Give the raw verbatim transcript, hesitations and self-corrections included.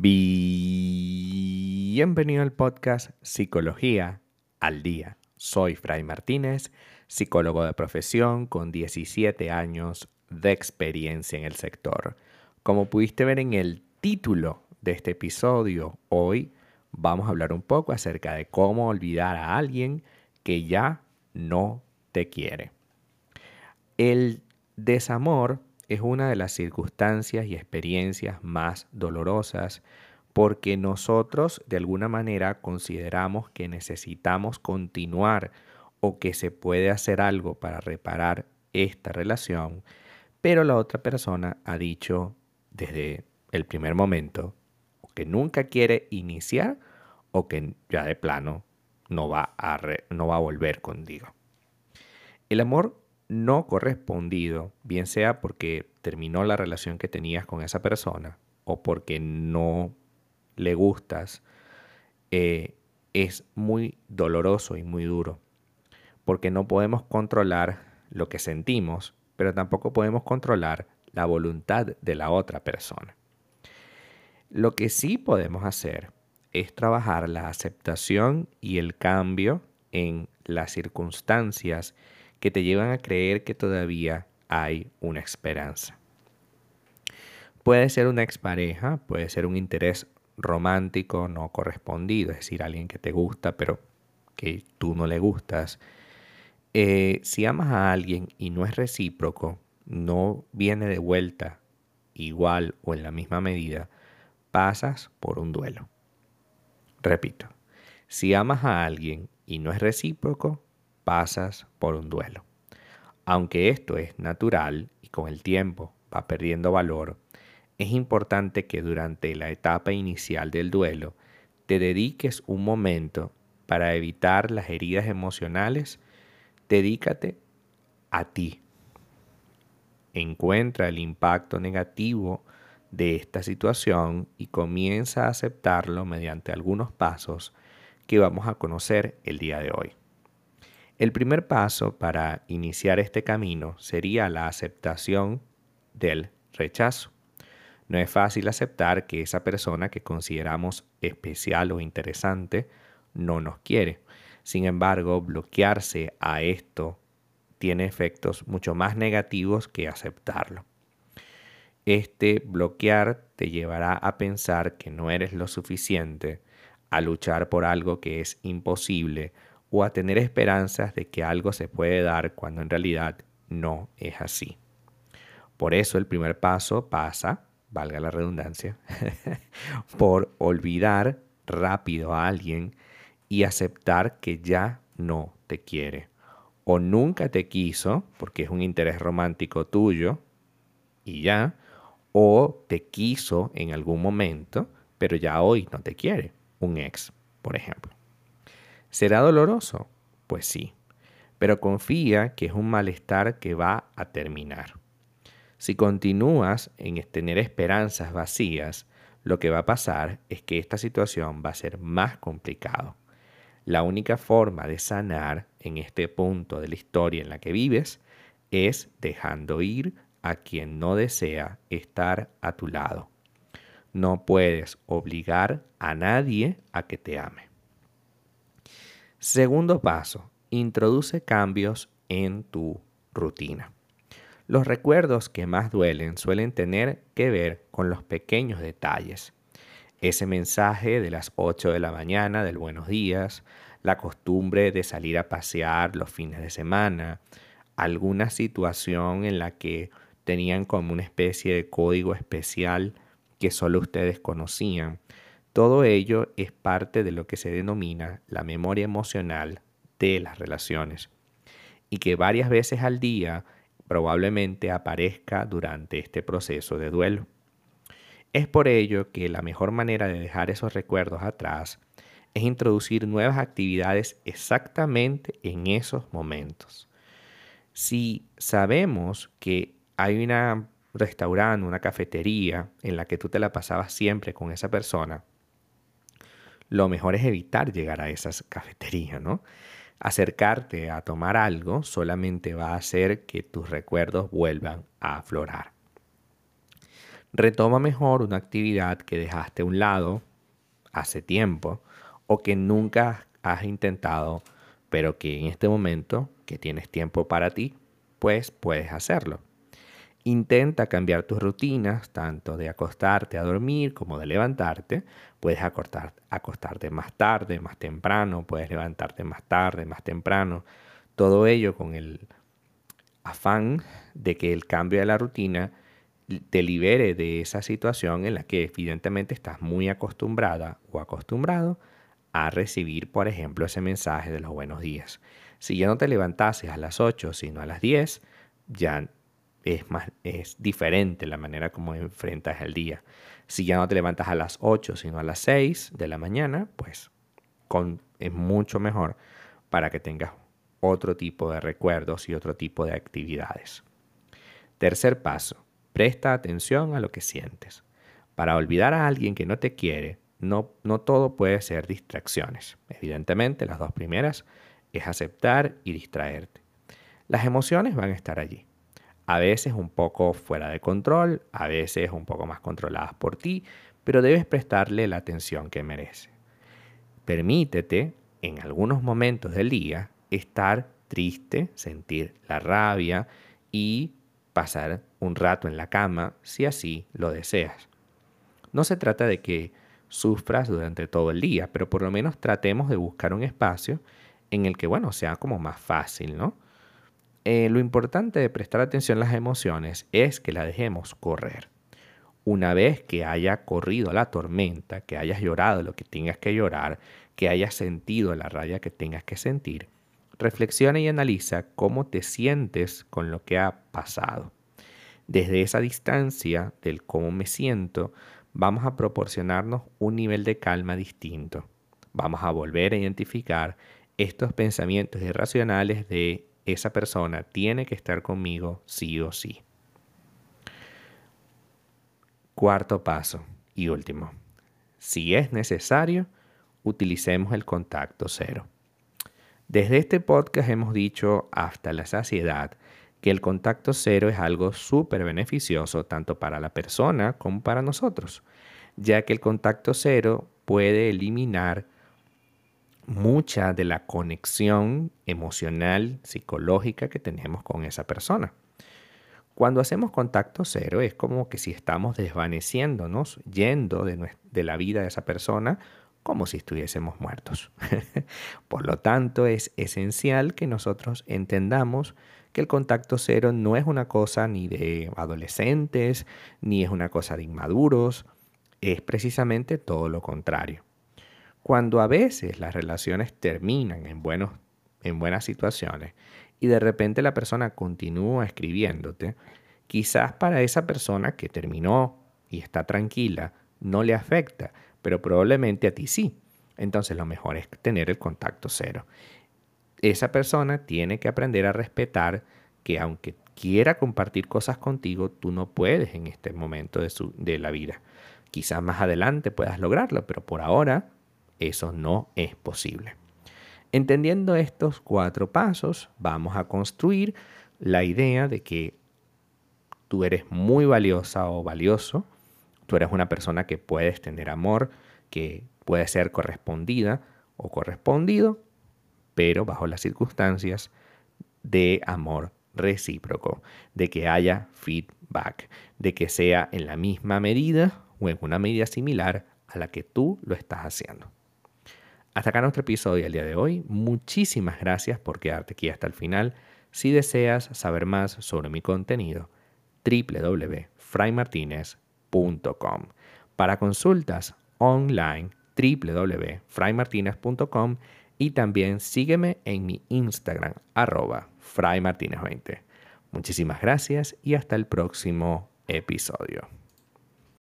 Bienvenido al podcast Psicología al Día. Soy Fray Martínez, psicólogo de profesión con diecisiete años de experiencia en el sector. Como pudiste ver en el título de este episodio, hoy vamos a hablar un poco acerca de cómo olvidar a alguien que ya no te quiere. El desamor es una de las circunstancias y experiencias más dolorosas porque nosotros de alguna manera consideramos que necesitamos continuar o que se puede hacer algo para reparar esta relación, pero la otra persona ha dicho desde el primer momento que nunca quiere iniciar o que ya de plano no va a, re- no va a volver contigo. El amor no correspondido, bien sea porque terminó la relación que tenías con esa persona o porque no le gustas, eh, es muy doloroso y muy duro, porque no podemos controlar lo que sentimos, pero tampoco podemos controlar la voluntad de la otra persona. Lo que sí podemos hacer es trabajar la aceptación y el cambio en las circunstancias que te llevan a creer que todavía hay una esperanza. Puede ser una expareja, puede ser un interés romántico no correspondido, es decir, alguien que te gusta pero que tú no le gustas. Eh, si amas a alguien y no es recíproco, no viene de vuelta igual o en la misma medida, pasas por un duelo. Repito, si amas a alguien y no es recíproco, pasas por un duelo. Aunque esto es natural y con el tiempo va perdiendo valor, es importante que durante la etapa inicial del duelo te dediques un momento para evitar las heridas emocionales. Dedícate a ti. Encuentra el impacto negativo de esta situación y comienza a aceptarlo mediante algunos pasos que vamos a conocer el día de hoy. El primer paso para iniciar este camino sería la aceptación del rechazo. No es fácil aceptar que esa persona que consideramos especial o interesante no nos quiere. Sin embargo, bloquearse a esto tiene efectos mucho más negativos que aceptarlo. Este bloquear te llevará a pensar que no eres lo suficiente, a luchar por algo que es imposible o a tener esperanzas de que algo se puede dar cuando en realidad no es así. Por eso el primer paso pasa, valga la redundancia, por olvidar rápido a alguien y aceptar que ya no te quiere. O nunca te quiso, porque es un interés romántico tuyo, y ya, o te quiso en algún momento, pero ya hoy no te quiere, un ex, por ejemplo. ¿Será doloroso? Pues sí, pero confía que es un malestar que va a terminar. Si continúas en tener esperanzas vacías, lo que va a pasar es que esta situación va a ser más complicado. La única forma de sanar en este punto de la historia en la que vives es dejando ir a quien no desea estar a tu lado. No puedes obligar a nadie a que te ame. Segundo paso, introduce cambios en tu rutina. Los recuerdos que más duelen suelen tener que ver con los pequeños detalles. Ese mensaje de las ocho de la mañana del buenos días, la costumbre de salir a pasear los fines de semana, alguna situación en la que tenían como una especie de código especial que solo ustedes conocían. Todo ello es parte de lo que se denomina la memoria emocional de las relaciones y que varias veces al día probablemente aparezca durante este proceso de duelo. Es por ello que la mejor manera de dejar esos recuerdos atrás es introducir nuevas actividades exactamente en esos momentos. Si sabemos que hay un restaurante, una cafetería en la que tú te la pasabas siempre con esa persona, lo mejor es evitar llegar a esas cafeterías, ¿no? Acercarte a tomar algo solamente va a hacer que tus recuerdos vuelvan a aflorar. Retoma mejor una actividad que dejaste a un lado hace tiempo o que nunca has intentado, pero que en este momento que tienes tiempo para ti, pues puedes hacerlo. Intenta cambiar tus rutinas, tanto de acostarte a dormir como de levantarte. Puedes acostar, acostarte más tarde, más temprano, puedes levantarte más tarde, más temprano. Todo ello con el afán de que el cambio de la rutina te libere de esa situación en la que evidentemente estás muy acostumbrada o acostumbrado a recibir, por ejemplo, ese mensaje de los buenos días. Si ya no te levantases a las ocho, sino a las diez, ya es, más, es diferente la manera como enfrentas el día. Si ya no te levantas a las ocho, sino a las seis de la mañana, pues con, es mucho mejor para que tengas otro tipo de recuerdos y otro tipo de actividades. Tercer paso, presta atención a lo que sientes. Para olvidar a alguien que no te quiere, no, no todo puede ser distracciones. Evidentemente, las dos primeras es aceptar y distraerte. Las emociones van a estar allí. A veces un poco fuera de control, a veces un poco más controladas por ti, pero debes prestarle la atención que merece. Permítete, en algunos momentos del día, estar triste, sentir la rabia y pasar un rato en la cama si así lo deseas. No se trata de que sufras durante todo el día, pero por lo menos tratemos de buscar un espacio en el que, bueno, sea como más fácil, ¿no? Eh, lo importante de prestar atención a las emociones es que la dejemos correr. Una vez que haya corrido la tormenta, que hayas llorado lo que tengas que llorar, que hayas sentido la rabia que tengas que sentir, reflexiona y analiza cómo te sientes con lo que ha pasado. Desde esa distancia del cómo me siento, vamos a proporcionarnos un nivel de calma distinto. Vamos a volver a identificar estos pensamientos irracionales de esa persona tiene que estar conmigo sí o sí. Cuarto paso y último. Si es necesario, utilicemos el contacto cero. Desde este podcast hemos dicho hasta la saciedad que el contacto cero es algo súper beneficioso tanto para la persona como para nosotros, ya que el contacto cero puede eliminar mucha de la conexión emocional, psicológica que tenemos con esa persona. Cuando hacemos contacto cero es como que si estamos desvaneciéndonos, yendo de, nuestra, de la vida de esa persona como si estuviésemos muertos. Por lo tanto, es esencial que nosotros entendamos que el contacto cero no es una cosa ni de adolescentes, ni es una cosa de inmaduros, es precisamente todo lo contrario. Cuando a veces las relaciones terminan en, buenos, en buenas situaciones y de repente la persona continúa escribiéndote, quizás para esa persona que terminó y está tranquila no le afecta, pero probablemente a ti sí. Entonces lo mejor es tener el contacto cero. Esa persona tiene que aprender a respetar que aunque quiera compartir cosas contigo, tú no puedes en este momento de, su, de la vida. Quizás más adelante puedas lograrlo, pero por ahora eso no es posible. Entendiendo estos cuatro pasos, vamos a construir la idea de que tú eres muy valiosa o valioso, tú eres una persona que puedes tener amor, que puede ser correspondida o correspondido, pero bajo las circunstancias de amor recíproco, de que haya feedback, de que sea en la misma medida o en una medida similar a la que tú lo estás haciendo. Hasta acá nuestro episodio del día de hoy. Muchísimas gracias por quedarte aquí hasta el final. Si deseas saber más sobre mi contenido, doble u doble u doble u punto fray martinez punto com. Para consultas online, doble u doble u doble u punto fray martinez punto com y también sígueme en mi Instagram, arroba fraymartinez veinte. Muchísimas gracias y hasta el próximo episodio.